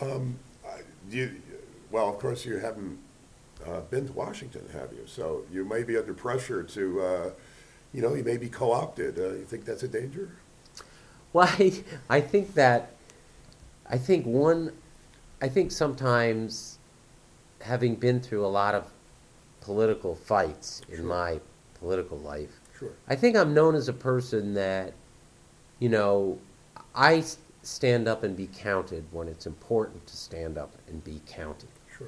You, well, of course, you haven't been to Washington, have you? So you may be under pressure to, you may be co-opted. You think that's a danger? Well, I think that, I think one, I think sometimes having been through a lot of political fights in Sure. my political life, Sure. I think I'm known as a person that, you know, stand up and be counted when it's important to stand up and be counted. Sure.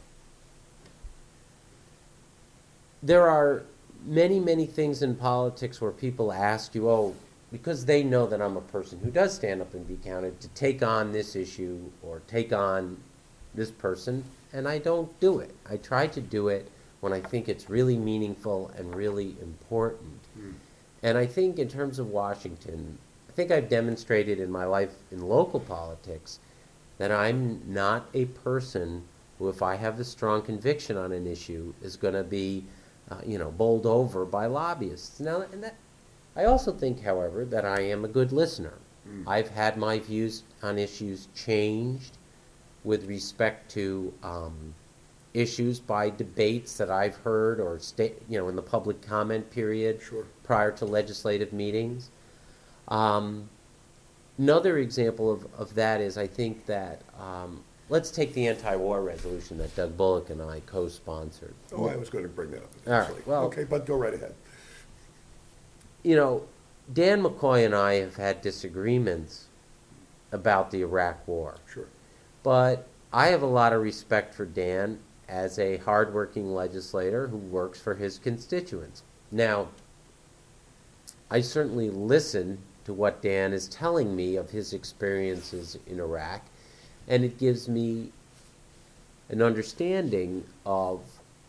There are many, many things in politics where people ask you, oh, because they know that I'm a person who does stand up and be counted, to take on this issue or take on this person, and I don't do it. I try to do it when I think it's really meaningful and really important. Mm. And I think in terms of Washington, I think I've demonstrated in my life in local politics that I'm not a person who, if I have a strong conviction on an issue, is going to be, bowled over by lobbyists. Now, I also think, however, that I am a good listener. Mm. I've had my views on issues changed with respect to issues by debates that I've heard or in the public comment period Sure. prior to legislative meetings. Another example of that is I think that let's take the anti-war resolution that Doug Bullock and I co-sponsored. Oh, I was going to bring that up. All right, Actually. well- Okay, but go right ahead. Dan McCoy and I have had disagreements about the Iraq War, Sure. but I have a lot of respect for Dan as a hardworking legislator who works for his constituents. Now, I certainly listen to what Dan is telling me of his experiences in Iraq, and it gives me an understanding of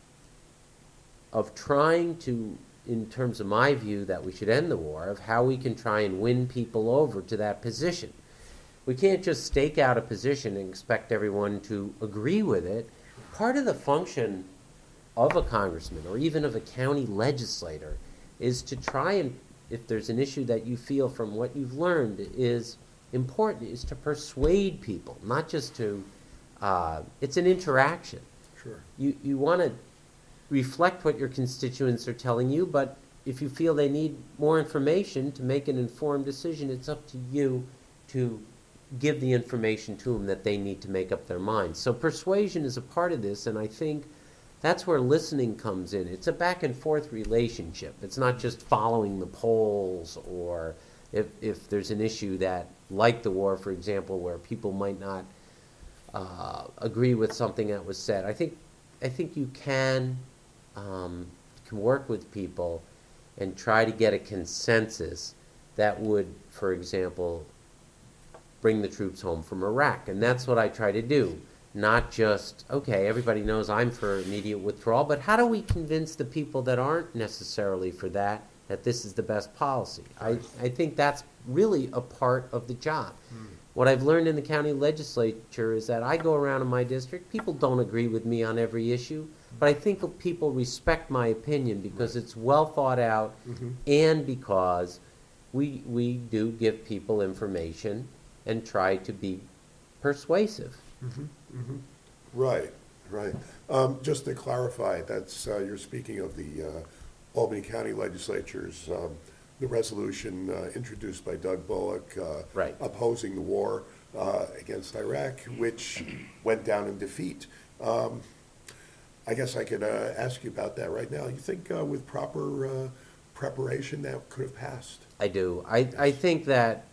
trying to, in terms of my view that we should end the war, of how we can try and win people over to that position. We can't just stake out a position and expect everyone to agree with it. Part of the function of a congressman or even of a county legislator is to try and, if there's an issue that you feel from what you've learned is important, is to persuade people, not just to, it's an interaction. Sure. You want to reflect what your constituents are telling you, but if you feel they need more information to make an informed decision, it's up to you to give the information to them that they need to make up their minds. So persuasion is a part of this, and I think that's where listening comes in. It's a back and forth relationship. It's not just following the polls, or if there's an issue that, like the war, for example, where people might not agree with something that was said. I think you can work with people and try to get a consensus that would, for example, bring the troops home from Iraq. And that's what I try to do. Not just, okay, everybody knows I'm for immediate withdrawal, but how do we convince the people that aren't necessarily for that this is the best policy? I think that's really a part of the job. What I've learned in the county legislature is that I go around in my district, people don't agree with me on every issue, but I think people respect my opinion because it's well thought out, and because we do give people information and try to be persuasive. Right, right. Just to clarify, that's you're speaking of the Albany County Legislature's the resolution introduced by Doug Bullock Right. opposing the war against Iraq, which went down in defeat. I guess I could ask you about that right now. You think with proper preparation that could have passed? I do. I think that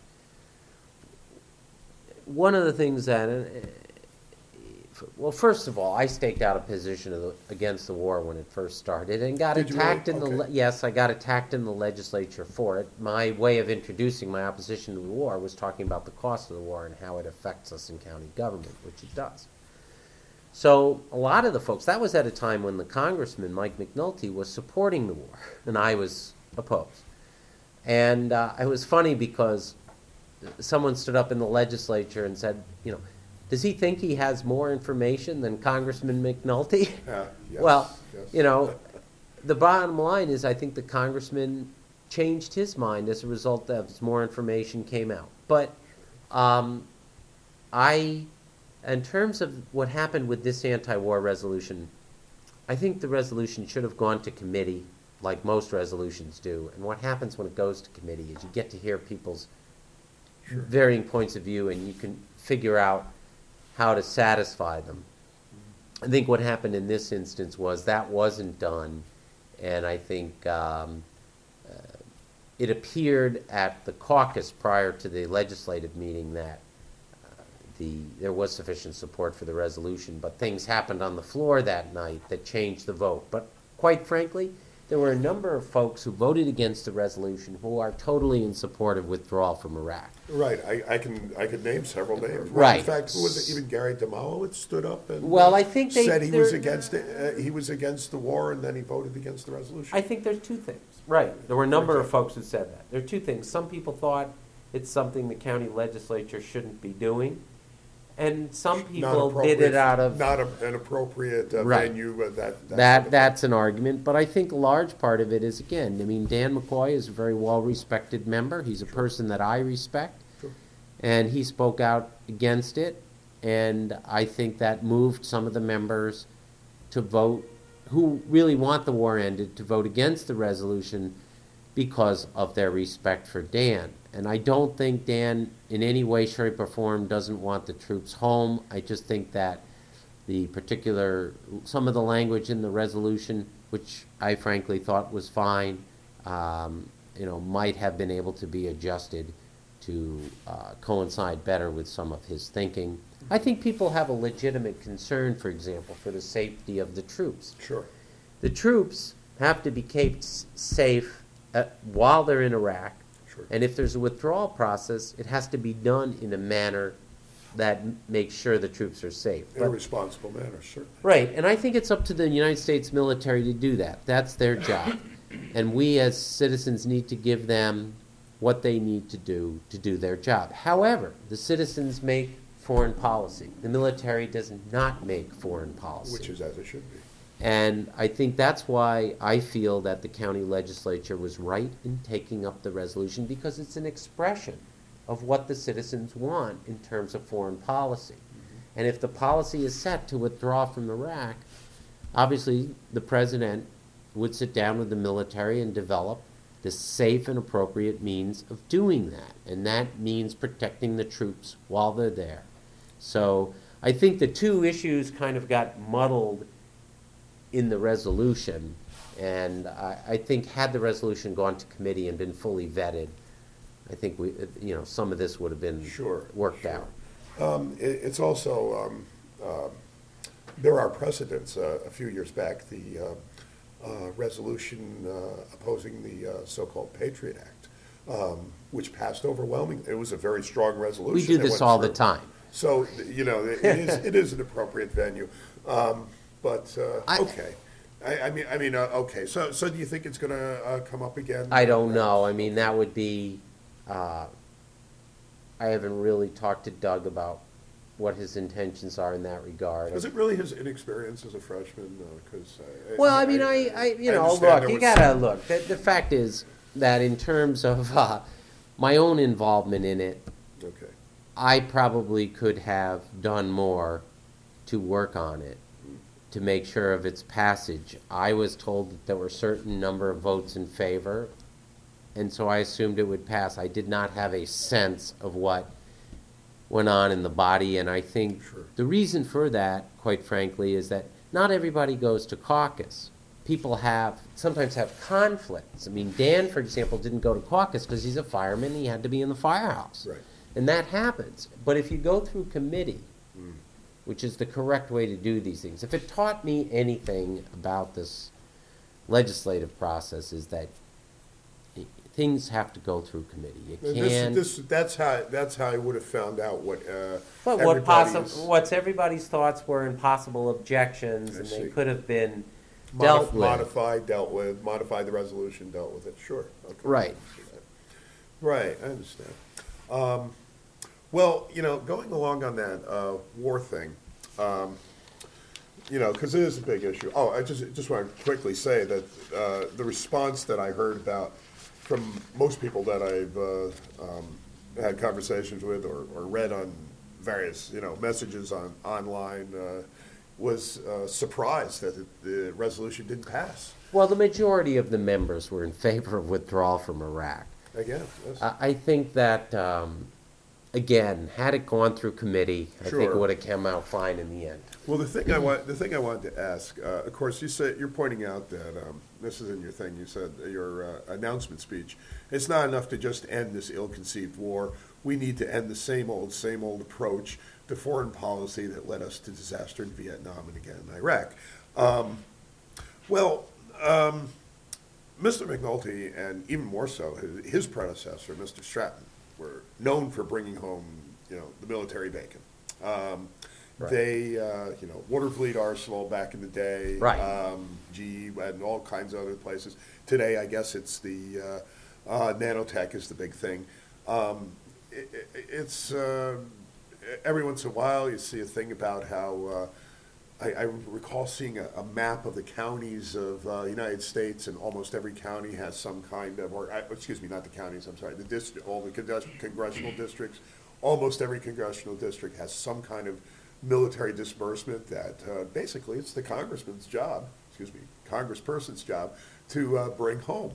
one of the things that, well, first of all, I staked out a position against the war when it first started, and got Did you attacked really? in the Okay. yes, I got attacked in the legislature for it. My way of introducing my opposition to the war was talking about the cost of the war and how it affects us in county government, which it does. So a lot of the folks, that was at a time when the congressman, Mike McNulty, was supporting the war, and I was opposed. And it was funny because someone stood up in the legislature and said, does he think he has more information than Congressman McNulty? Yes, Well, yes. the bottom line is I think the congressman changed his mind as a result of as more information came out. But I In terms of what happened with this anti-war resolution, I think the resolution should have gone to committee, like most resolutions do. And what happens when it goes to committee is you get to hear people's varying points of view, and you can figure out how to satisfy them. I think what happened in this instance was that wasn't done, and I think it appeared at the caucus prior to the legislative meeting that there was sufficient support for the resolution, but things happened on the floor that night that changed the vote. But quite frankly, there were a number of folks who voted against the resolution who are totally in support of withdrawal from Iraq. Right, I could name several names. Right. In fact, who was it? Even Gary Demolowitz stood up and Well, I think said he was against it. He was against the war, and then he voted against the resolution. I think there's two things. Right. There were a number of folks who said that. There are two things. Some people thought it's something the county legislature shouldn't be doing, and some people did it out of not an appropriate Right. venue. That's an argument, but I think a large part of it is, again, I mean, Dan McCoy is a very well-respected member. He's a person that I respect, Sure. and he spoke out against it, and I think that moved some of the members to vote, who really want the war ended, to vote against the resolution because of their respect for Dan. And I don't think Dan, in any way, shape, or form, doesn't want the troops home. I just think that some of the language in the resolution, which I frankly thought was fine, might have been able to be adjusted to coincide better with some of his thinking. I think people have a legitimate concern, for example, for the safety of the troops. Sure. The troops have to be kept safe while they're in Iraq. Sure. And if there's a withdrawal process, it has to be done in a manner that makes sure the troops are safe. In a responsible manner, certainly. Right, and I think it's up to the United States military to do that. That's their job. And we as citizens need to give them what they need to do their job. However, the citizens make foreign policy. The military does not make foreign policy. Which is as it should be. And I think that's why I feel that the county legislature was right in taking up the resolution, because it's an expression of what the citizens want in terms of foreign policy. And if the policy is set to withdraw from Iraq, obviously the president would sit down with the military and develop the safe and appropriate means of doing that. And that means protecting the troops while they're there. So I think the two issues kind of got muddled in the resolution, and I think had the resolution gone to committee and been fully vetted, I think some of this would have been worked out. It's also there are precedents. A few years back, the resolution opposing the so-called Patriot Act, which passed overwhelmingly. It was a very strong resolution. We do this all the time. So it is an appropriate venue. But okay, okay. So do you think it's going to come up again? I don't know. I mean, that would be. I haven't really talked to Doug about what his intentions are in that regard. Is it really his inexperience as a freshman? Look, you gotta look. The fact is that in terms of my own involvement in it, okay, I probably could have done more to work on it, to make sure of its passage. I was told that there were a certain number of votes in favor, and so I assumed it would pass. I did not have a sense of what went on in the body, and I think the reason for that, quite frankly, is that not everybody goes to caucus. People sometimes have conflicts. I mean, Dan, for example, didn't go to caucus because he's a fireman. He had to be in the firehouse. Right. And that happens. But if you go through committee, which is the correct way to do these things. If it taught me anything about this legislative process, is that things have to go through committee. You can't. That's how I would have found out what. What's everybody's thoughts were and possible objections, and they could have been modified the resolution, dealt with it. Sure. Okay. Right. Right. I understand. Well, going along on that war thing, because it is a big issue. Oh, I just want to quickly say that the response that I heard about from most people that I've had conversations with or read on various, messages online, was surprised that the resolution didn't pass. Well, the majority of the members were in favor of withdrawal from Iraq. Again, yes. I think that, again, had it gone through committee, I think it Sure. would have come out fine in the end. Well, the thing I wanted to ask, of course, you're pointing out that this is in your thing. You said your announcement speech. It's not enough to just end this ill-conceived war. We need to end the same old approach to foreign policy that led us to disaster in Vietnam and again in Iraq. Mr. McNulty, and even more so, his predecessor, Mr. Stratton, were known for bringing home, the military bacon. Right. They, Watervliet Arsenal back in the day, Right. GE and all kinds of other places. Today, I guess it's the nanotech is the big thing. It's every once in a while you see a thing about how I recall seeing a map of the counties of the United States, and almost every county has some kind of, excuse me, not the counties, I'm sorry, all the congressional districts. Almost every congressional district has some kind of military disbursement that basically it's the congressman's job, congressperson's job to bring home.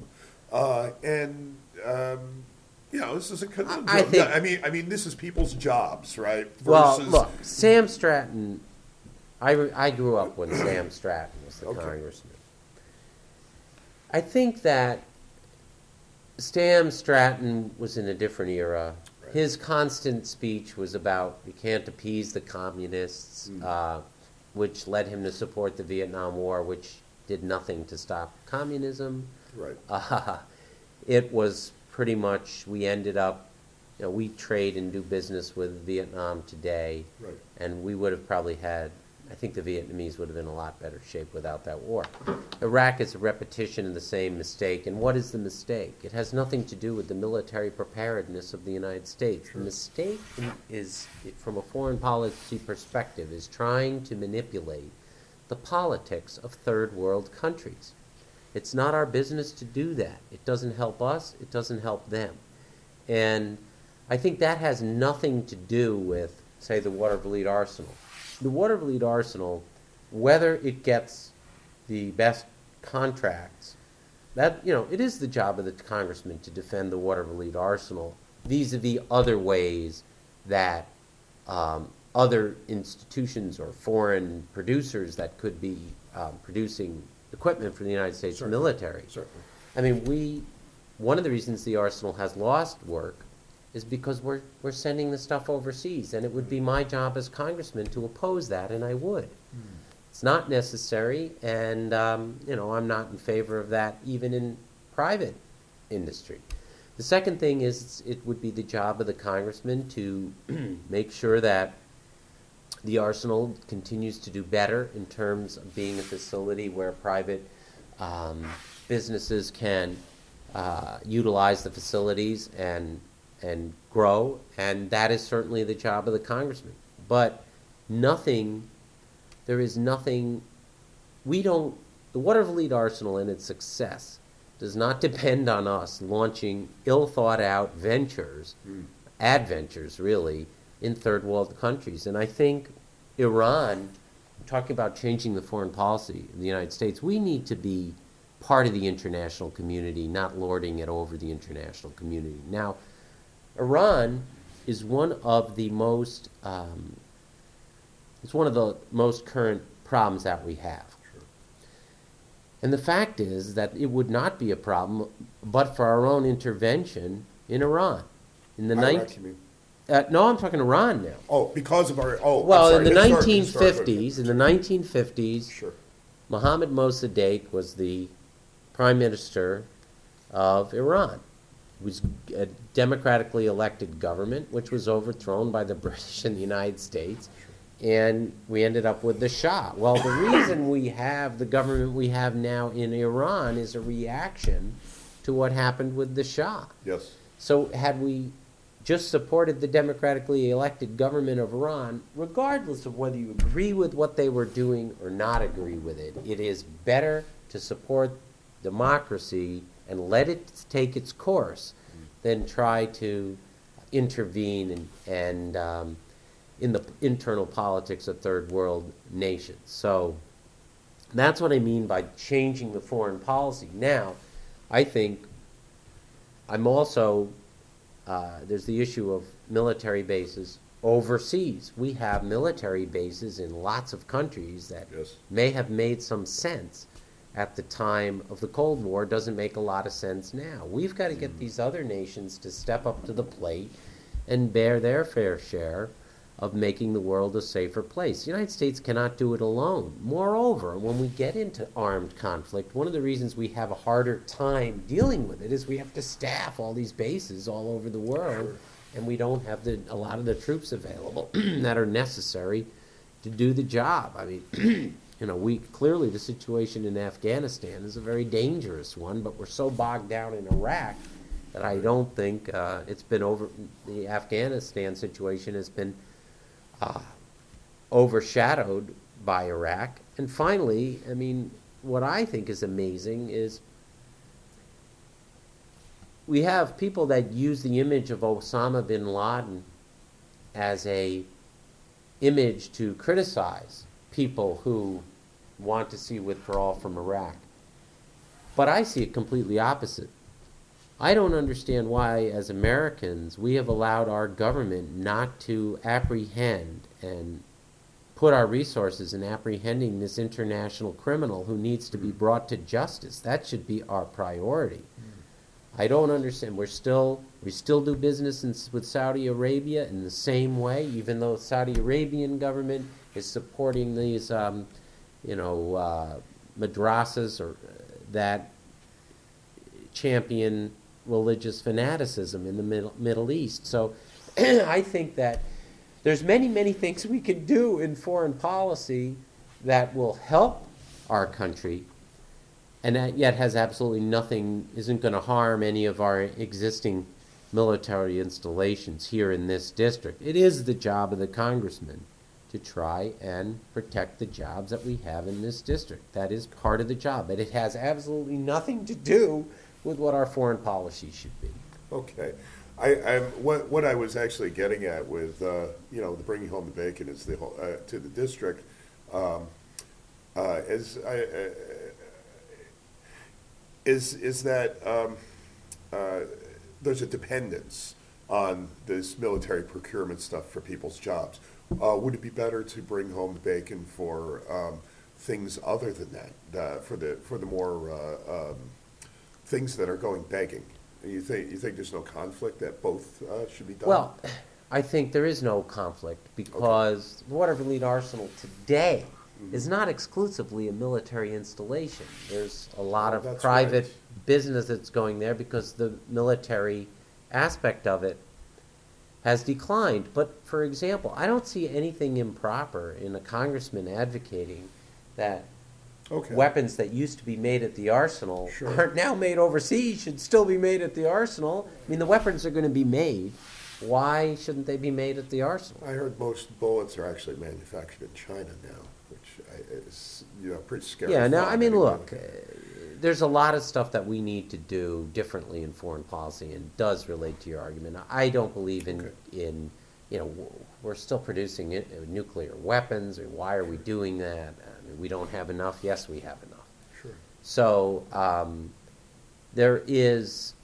This is a conundrum. I think- I mean, this is people's jobs, right? Well, Versus- look, Sam Stratton, I grew up when Sam Stratton was the Okay. congressman. I think that Sam Stratton was in a different era. Right. His constant speech was about you can't appease the communists, which led him to support the Vietnam War, which did nothing to stop communism. Right. It was pretty much, we ended up, we trade and do business with Vietnam today, Right. and we would have probably had, I think the Vietnamese would have been in a lot better shape without that war. Iraq is a repetition of the same mistake, and what is the mistake? It has nothing to do with the military preparedness of the United States. The mistake is, from a foreign policy perspective, is trying to manipulate the politics of third world countries. It's not our business to do that. It doesn't help us. It doesn't help them. And I think that has nothing to do with, say, the Watervliet Arsenal. The Watervliet Arsenal, whether it gets the best contracts, that, it is the job of the congressman to defend the Watervliet Arsenal vis-a-vis other ways that other institutions or foreign producers that could be producing equipment for the United States Certainly. military. Certainly. I mean, one of the reasons the arsenal has lost work is because we're sending the stuff overseas, and it would be my job as congressman to oppose that, and I would. It's not necessary, and I'm not in favor of that even in private industry. The second thing is it would be the job of the congressman to make sure that the arsenal continues to do better in terms of being a facility where private businesses can utilize the facilities and grow, and that is certainly the job of the congressman. But the Watervliet Arsenal and its success does not depend on us launching ill-thought-out ventures, adventures really, in third world countries. And I think Iran, talking about changing the foreign policy of the United States, we need to be part of the international community, not lording it over the international community. Now, Iran is one of the most current problems that we have. Sure. And the fact is that it would not be a problem but for our own intervention in Iran. In the Iraq, you mean? No, I'm talking Iran now. Oh, because of our. Oh, Well, I'm sorry, in the historic- 1950s, Sure. Mohammad Mossadegh was the prime minister of Iran. It was a democratically elected government, which was overthrown by the British and the United States, and we ended up with the Shah. Well, the reason we have the government we have now in Iran is a reaction to what happened with the Shah. Yes. So had we just supported the democratically elected government of Iran, regardless of whether you agree with what they were doing or not agree with it, it is better to support democracy and let it take its course than try to intervene in the internal politics of third world nations. So that's what I mean by changing the foreign policy. Now, I think I'm also, there's the issue of military bases overseas. We have military bases in lots of countries that Yes. may have made some sense at the time of the Cold War, doesn't make a lot of sense now. We've got to get these other nations to step up to the plate and bear their fair share of making the world a safer place. The United States cannot do it alone. Moreover, when we get into armed conflict, one of the reasons we have a harder time dealing with it is we have to staff all these bases all over the world, Sure. and we don't have a lot of the troops available that are necessary to do the job. I mean, we clearly, the situation in Afghanistan is a very dangerous one, but we're so bogged down in Iraq that I don't think the Afghanistan situation has been overshadowed by Iraq. And finally, I mean, what I think is amazing is we have people that use the image of Osama bin Laden as a image to criticize people who want to see withdrawal from Iraq. But I see it completely opposite. I don't understand why, as Americans, we have allowed our government not to apprehend and put our resources in apprehending this international criminal who needs to be brought to justice. That should be our priority. I don't understand. We still do business with Saudi Arabia in the same way, even though the Saudi Arabian government is supporting these, madrasas or that champion religious fanaticism in the Middle East. So I think that there's many, many things we can do in foreign policy that will help our country, and that yet has absolutely nothing, isn't going to harm any of our existing military installations here in this district. It is the job of the congressman to try and protect the jobs that we have in this district. That is part of the job, but it has absolutely nothing to do with what our foreign policy should be. Okay. What I was actually getting at with, the bringing home the bacon is the whole, to the district, is that there's a dependence on this military procurement stuff for people's jobs. Would it be better to bring home the bacon for things other than that, for the more things that are going begging? You think there's no conflict that both should be done? Well, I think there is no conflict because the Waterville Arsenal today is not exclusively a military installation. There's a lot Oh, of that's private right. business that's going there because the military aspect of it has declined. But, for example, I don't see anything improper in a congressman advocating that Okay. weapons that used to be made at the arsenal Sure. aren't now made overseas, should still be made at the arsenal. I mean, the weapons are going to be made. Why shouldn't they be made at the arsenal? I heard most bullets are actually manufactured in China now, which is pretty scary. Yeah, now, thought. I mean, look, there's a lot of stuff that we need to do differently in foreign policy, and it does relate to your argument. I don't believe in we're still producing nuclear weapons. Or why are we doing that? I mean, we don't have enough. Yes, we have enough. Sure. So there is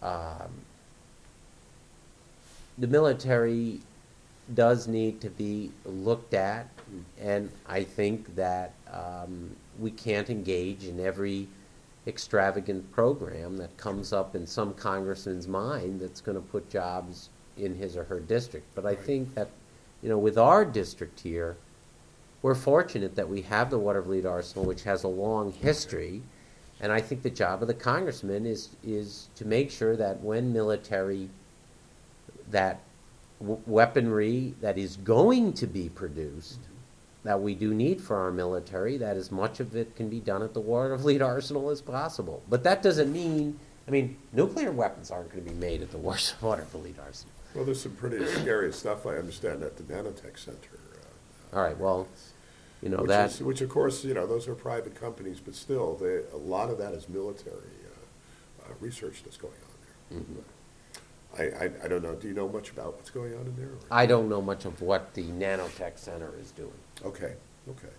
the military does need to be looked at, and I think that we can't engage in every extravagant program that comes up in some congressman's mind that's going to put jobs in his or her district. But I think that, with our district here, we're fortunate that we have the Watervliet Arsenal, which has a long history, and I think the job of the congressman is to make sure that when military, that weaponry that is going to be produced, that we do need for our military, that as much of it can be done at the Watervliet Arsenal as possible. But that doesn't mean, nuclear weapons aren't going to be made at the Watervliet Arsenal. Well, there's some pretty scary stuff, I understand, at the Nanotech Center. All right, well, Which, of course, those are private companies, but still, a lot of that is military research that's going on there. I don't know. Do you know much about what's going on in there? I don't know much of what the Nanotech Center is doing. Okay, okay.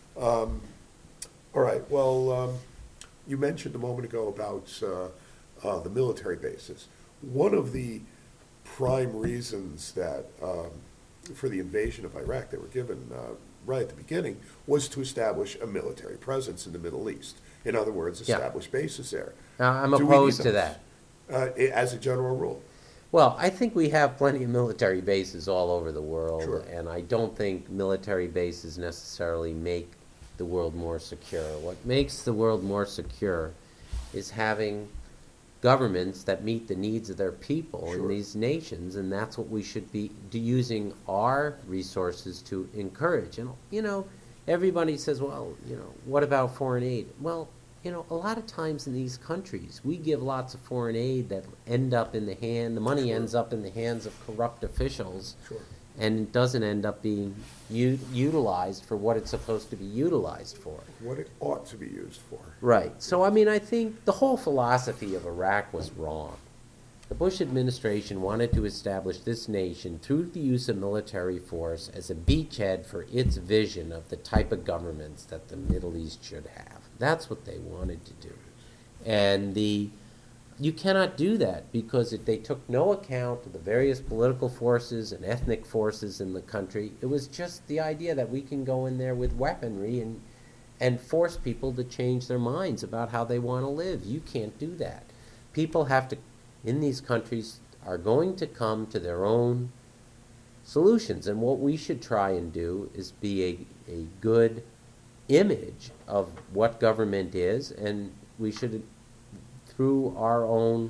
All right, well, you mentioned a moment ago about the military bases. One of the prime reasons that, for the invasion of Iraq that were given right at the beginning was to establish a military presence in the Middle East. In other words, Yeah. establish bases there. I'm Do we need opposed to those? that. As a general rule. Well, I think we have plenty of military bases all over the world, Sure. and I don't think military bases necessarily make the world more secure. What makes the world more secure is having governments that meet the needs of their people in Sure. these nations, and that's what we should be using our resources to encourage. And, everybody says, well, what about foreign aid? Well, a lot of times in these countries, we give lots of foreign aid that the money Sure. ends up in the hands of corrupt officials, Sure. and it doesn't end up being utilized for what it's supposed to be utilized for. What it ought to be used for. Right. So, I think the whole philosophy of Iraq was wrong. The Bush administration wanted to establish this nation through the use of military force as a beachhead for its vision of the type of governments that the Middle East should have. That's what they wanted to do. And you cannot do that because they took no account of the various political forces and ethnic forces in the country. It was just the idea that we can go in there with weaponry and force people to change their minds about how they want to live. You can't do that. People have to, in these countries, are going to come to their own solutions. And what we should try and do is be a good image of what government is, and we should, through our own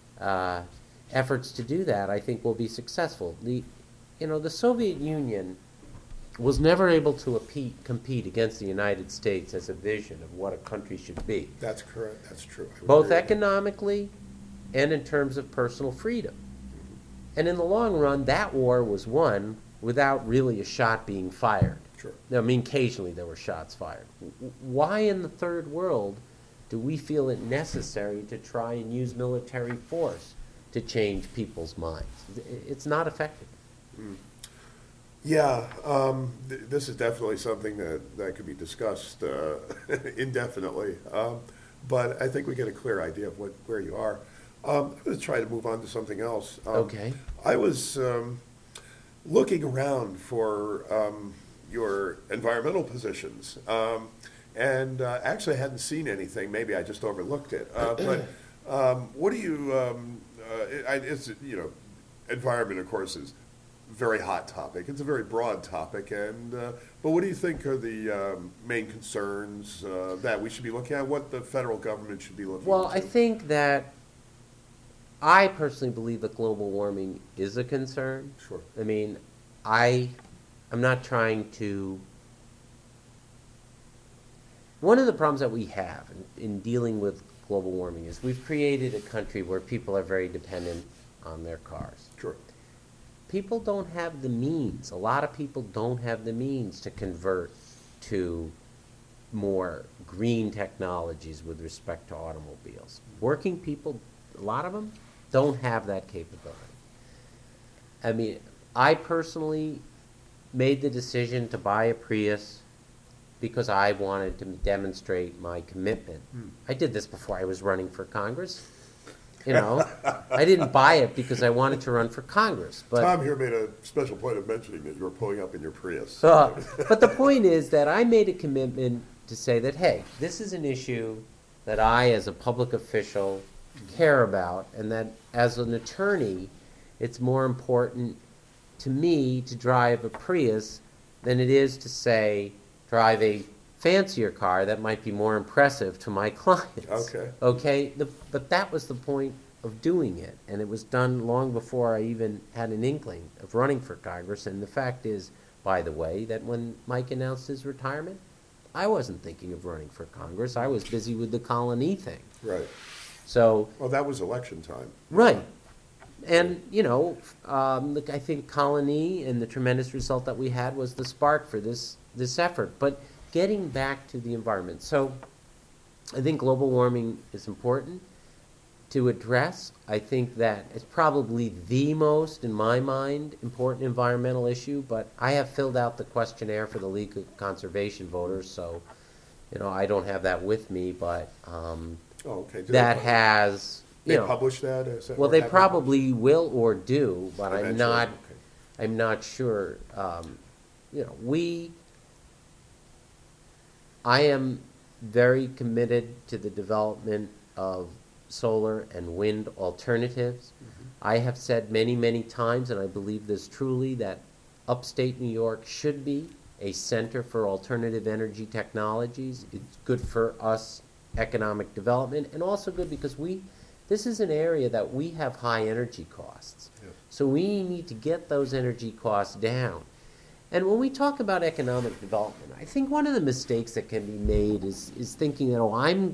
efforts to do that, I think we'll be successful. The Soviet Union was never able to compete against the United States as a vision of what a country should be, That's correct, that's true. I would both agree with that. economically and in terms of personal freedom. And in the long run, that war was won without really a shot being fired. Sure. Occasionally there were shots fired. Why in the third world do we feel it necessary to try and use military force to change people's minds? It's not effective. Yeah, this is definitely something that could be discussed indefinitely. But I think we get a clear idea of where you are. I'm going to try to move on to something else. Okay. I was looking around for your environmental positions, and actually I hadn't seen anything. Maybe I just overlooked it. But what do you? Environment, of course, is a very hot topic. It's a very broad topic, and but what do you think are the main concerns that we should be looking at? What the federal government should be looking Well, into? I think that I personally believe that global warming is a concern. Sure. I'm not trying to. One of the problems that we have in dealing with global warming is we've created a country where people are very dependent on their cars. Sure. People don't have the means. A lot of people don't have the means to convert to more green technologies with respect to automobiles. Working people, a lot of them, don't have that capability. I personally made the decision to buy a Prius because I wanted to demonstrate my commitment. I did this before I was running for Congress. I didn't buy it because I wanted to run for Congress. But Tom here made a special point of mentioning that you were pulling up in your Prius. but the point is that I made a commitment to say that, hey, this is an issue that I, as a public official, care about, and that as an attorney, it's more important to me to drive a Prius than it is to, say, drive a fancier car that might be more impressive to my clients. Okay. Okay? But that was the point of doing it, and it was done long before I even had an inkling of running for Congress. And the fact is, by the way, that when Mike announced his retirement, I wasn't thinking of running for Congress. I was busy with the Colony thing. Right. So, Well, that was election time. right. And, I think Colony and the tremendous result that we had was the spark for this effort. But getting back to the environment. So I think global warming is important. to address. I think that it's probably the most, in my mind, important environmental issue, but I have filled out the questionnaire for the League of Conservation Voters, so, I don't have that with me, but Oh, okay. Do that they, has, they publish that? well, they probably will or do, but I'm not, Okay. I'm not sure. I am very committed to the development of solar and wind alternatives. I have said many, many times, and I believe this truly, that upstate New York should be a center for alternative energy technologies. It's good for us economic development, and also good because this is an area that we have high energy costs. Yeah. So we need to get those energy costs down. And when we talk about economic development, I think one of the mistakes that can be made is thinking that,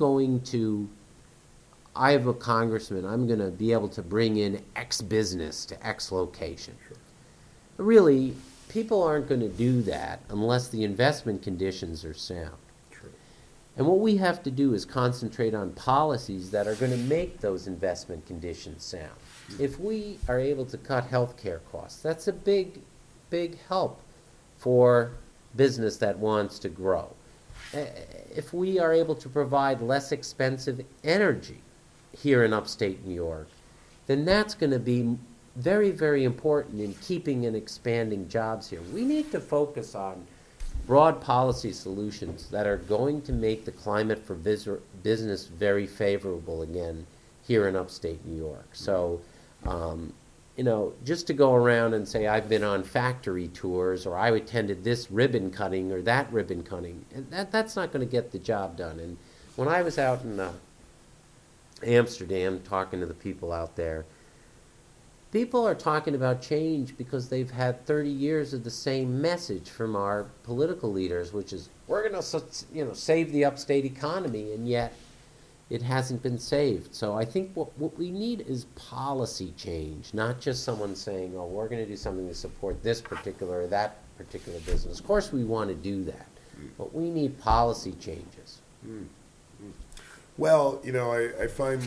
I have a congressman, I'm going to be able to bring in X business to X location. Sure. Really, people aren't going to do that unless the investment conditions are sound. True. And what we have to do is concentrate on policies that are going to make those investment conditions sound. If we are able to cut health care costs, that's a big, big help for business that wants to grow. If we are able to provide less expensive energy here in upstate New York, then that's going to be very, very important in keeping and expanding jobs here. We need to focus on broad policy solutions that are going to make the climate for business very favorable again here in upstate New York. So, just to go around and say I've been on factory tours or I attended this ribbon cutting or that ribbon cutting, and that's not going to get the job done. And when I was out in Amsterdam talking to the people out there, people are talking about change because they've had 30 years of the same message from our political leaders, which is we're going to save the upstate economy, and yet it hasn't been saved. So I think what we need is policy change, not just someone saying, oh, we're going to do something to support this particular or that particular business. Of course we want to do that, but we need policy changes. Well, I find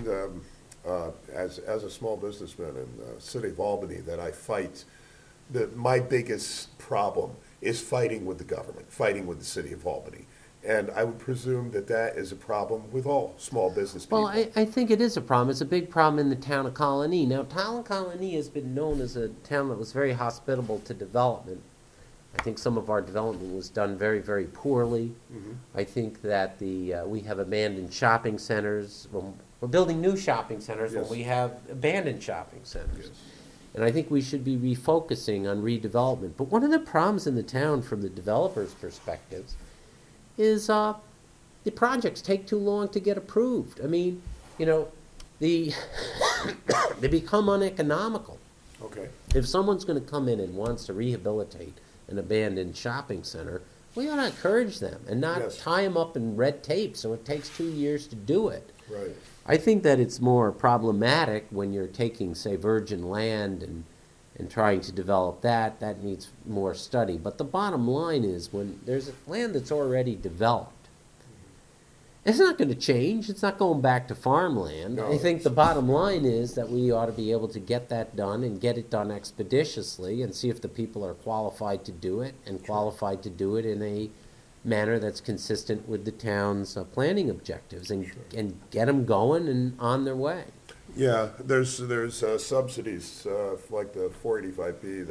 as a small businessman in the city of Albany that I fight, my biggest problem is fighting with the government, fighting with the city of Albany. And I would presume that is a problem with all small business people. Well, I think it is a problem. It's a big problem in the town of Colony. Now, town of Colony has been known as a town that was very hospitable to development. I think some of our development was done very, very poorly. Mm-hmm. I think that we have abandoned shopping centers. We're building new shopping centers Yes. when we have abandoned shopping centers. Yes. And I think we should be refocusing on redevelopment. But one of the problems in the town from the developers' perspectives is the projects take too long to get approved. I mean, they become uneconomical. Okay. If someone's going to come in and wants to rehabilitate an abandoned shopping center, we ought to encourage them and not Yes. tie them up in red tape so it takes 2 years to do it. Right. I think that it's more problematic when you're taking, say, virgin land and trying to develop that needs more study. But the bottom line is when there's land that's already developed, it's not going to change. It's not going back to farmland. No, I think the bottom line is that we ought to be able to get that done and get it done expeditiously and see if the people are qualified to do it and qualified to do it in a manner that's consistent with the town's planning objectives and get them going and on their way. Yeah, there's subsidies like the 485B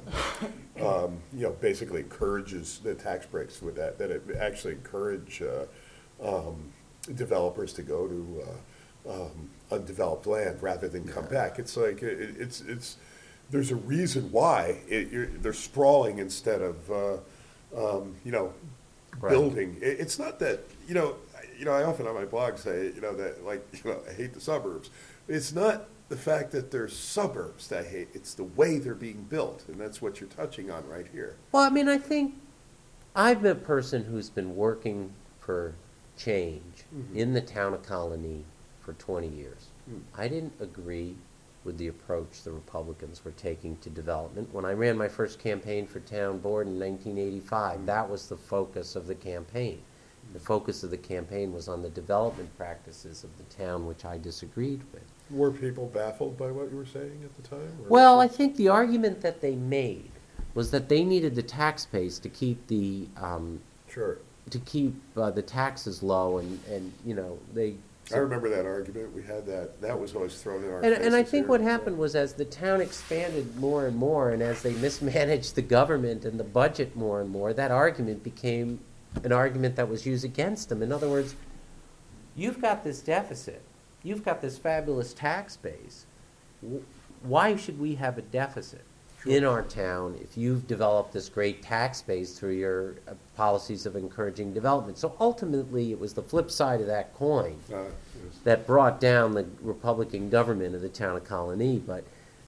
that basically encourages the tax breaks with that it actually encourage developers to go to undeveloped land rather than come back. It's like it's there's a reason why they're sprawling instead of Right. building. It's not that I often on my blog say that I hate the suburbs. It's not the fact that they're suburbs that I hate. It's the way they're being built, and that's what you're touching on right here. Well, I mean, I think I've been a person who's been working for change in the town of Colony for 20 years. I didn't agree with the approach the Republicans were taking to development. When I ran my first campaign for town board in 1985, that was the focus of the campaign. The focus of the campaign was on the development practices of the town, which I disagreed with. Were people baffled by what you were saying at the time? Or- Well, I think the argument that they made was that they needed the tax base to keep the Sure. the taxes low, and you know they. I remember that argument, we had that was always thrown in our faces. And I think here. what happened was as the town expanded more and more, and as they mismanaged the government and the budget more and more, that argument became an argument that was used against them. In other words, you've got this deficit, you've got this fabulous tax base. Why should we have a deficit in our town if you've developed this great tax base through your policies of encouraging development? So ultimately, it was the flip side of that coin Yes. that brought down the Republican government of the town of Colony. But